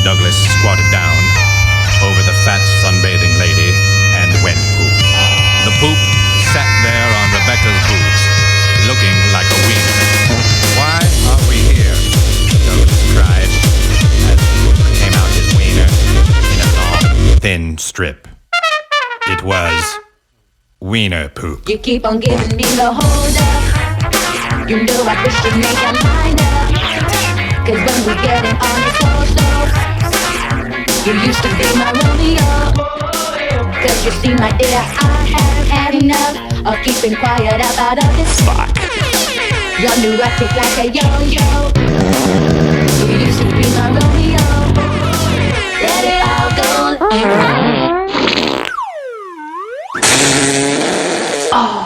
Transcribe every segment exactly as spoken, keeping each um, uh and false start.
Douglas squatted down over the fat sunbathing lady and went poop. The poop sat there on Rebecca's boots, looking like a wiener. Why are we here? Douglas cried as the poop came out his wiener in a long, thin strip. It was wiener poop. You keep on giving me the hold up. You know I wish you'd make your mind up. Cause when we get it on the slow slopes, you used to be my Romeo. Cause you see my dear, I have had enough of keeping quiet about all this fuck. Your neurotic like a yo-yo. You used to be my Romeo. Let it all go. Oh.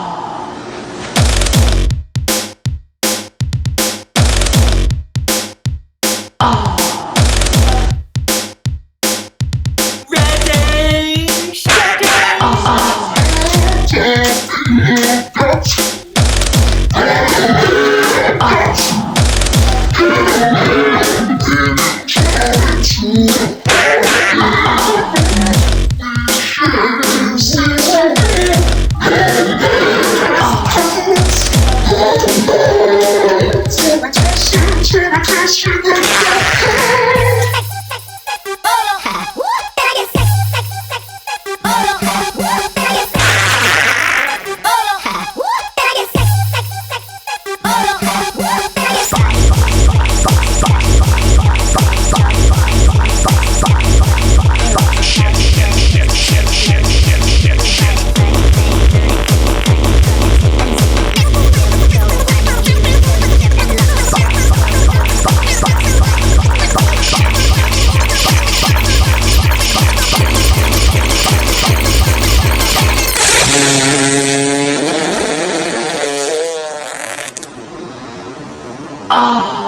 Oh.